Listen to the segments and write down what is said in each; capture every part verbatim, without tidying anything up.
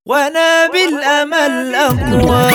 وانا بالامل اقوى.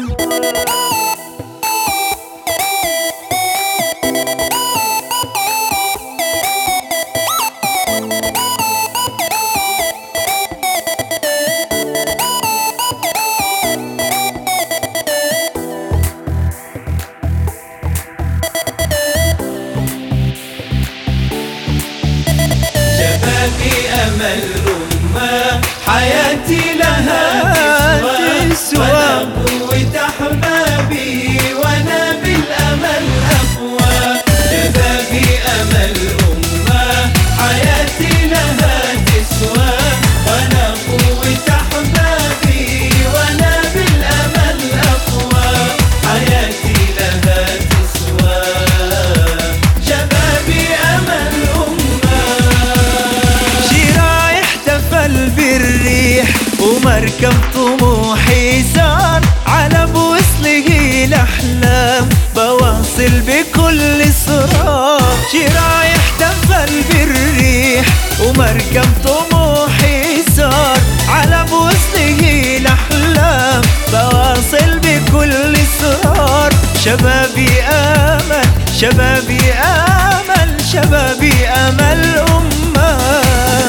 شبابي أمل أمة، حياتي لها تسوى، وأنا قوة أحبابي وأنا بالأمل أقوى. شبابي أمل أمة، حياتي لها تسوى، وأنا قوة أحبابي وأنا بالأمل أقوى. حياتي لها تسوى، شبابي أمل بالريح ومركب طموحي سار على بوصله الأحلام، بواصل بكل إصرار. شي رايح تفل بالريح ومركب طموحي سار على بوصله الأحلام، بواصل بكل إصرار. شبابي آمل شبابي آمل شبابي أمل أمة.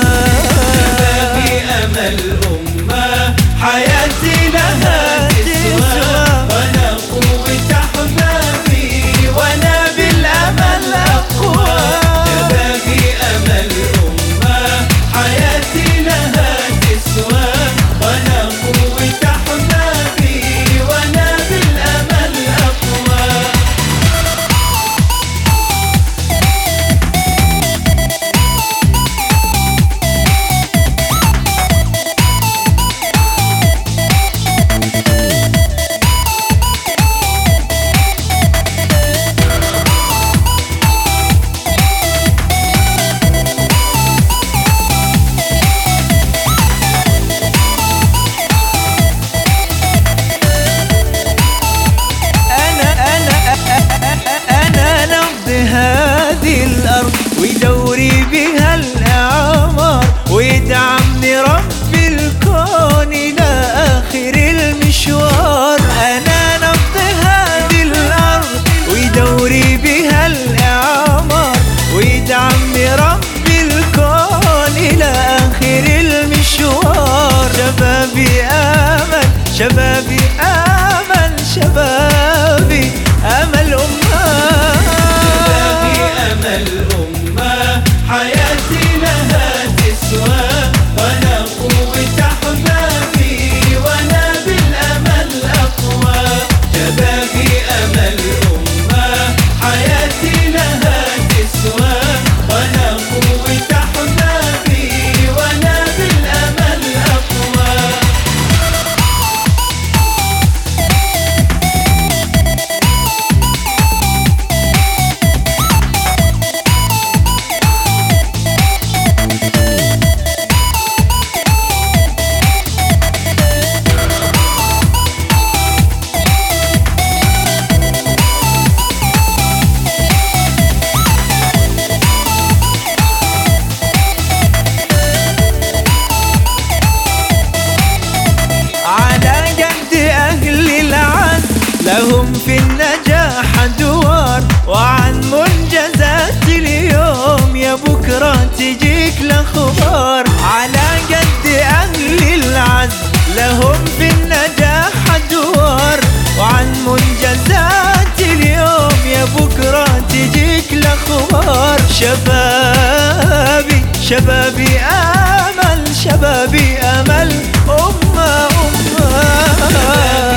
الأمة حياتي لها تسوى، وأنا قوة أحبابي وأنا بالأمل أقوى. شبابي أمل أمة، حياتي لها تسوى، وأنا قوة أحبابي وأنا بالأمل أقوى. هذه الأرض ويدوري بها الأعمار، ويدعمني رب الكون إلى آخر المشوار. أنا نبض هذه الأرض ويدوري بها الأعمار، ويدعمني رب الكون إلى آخر المشوار. شبابي آمل شبابي آمل شبابي أمل أمة. الأمة حياتي لها تسوى، وأنا قوة أحبابي وأنا بالأمل أقوى. شبابي أمل أمة، حياتي لها تسوى، وأنا قوة أحبابي وأنا بالأمل أقوى. لهم في النجاح أدوار، وعن منجزات اليوم يا بكرة تجيك الأخبار. على قد أهل العزم لهم في النجاح أدوار، وعن منجزات اليوم يا بكرة تجيك الأخبار. شبابي شبابي آمل شبابي أمل أمة أمة.